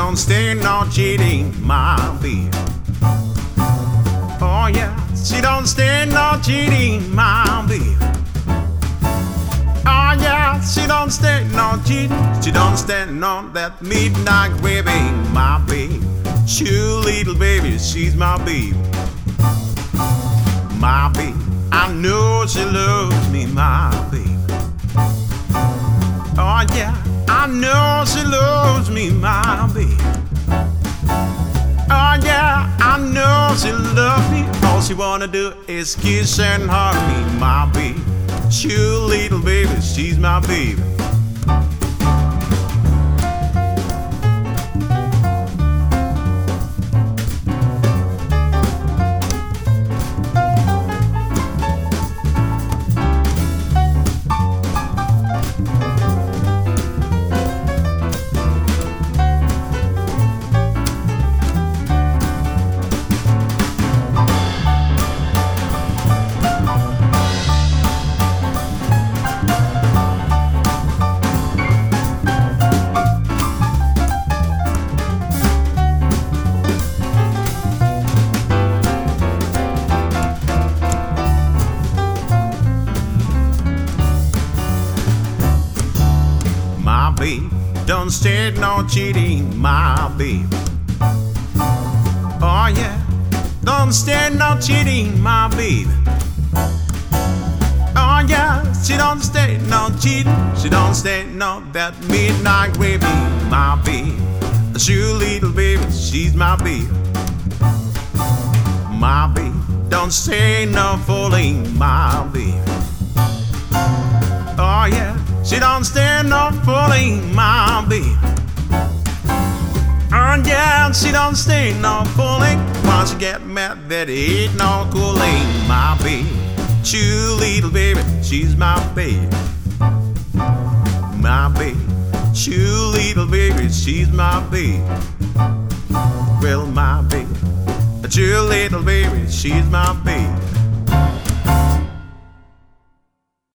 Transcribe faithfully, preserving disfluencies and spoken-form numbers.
don't stand no cheating, my baby. Oh yeah, she don't stand no cheating, my baby. Oh yeah, she don't stand no cheating. She don't stand on that midnight raving, my baby. Sure little baby, she's my baby. My baby, I know she loves me, my baby. Oh yeah, I know she loves me, my baby. Oh yeah, I know she loves me. All she wanna do is kiss and hug me, my baby. Sure little baby, she's my baby. My babe, don't stand no cheating, my babe. Oh yeah, don't stand no cheating, my babe. Oh yeah, she don't stand no cheating. She don't stand no that midnight raving, my babe. Sure little baby, she's my babe. My babe, don't stand no fooling, my babe. Oh yeah, she don't stand no fooling, my baby. Oh yeah, she don't stand no fooling. Once you get mad, that ain't no cooling, my baby. True little baby, she's my baby. My baby, true little baby, she's my baby. Well, my baby, true little baby, she's my baby.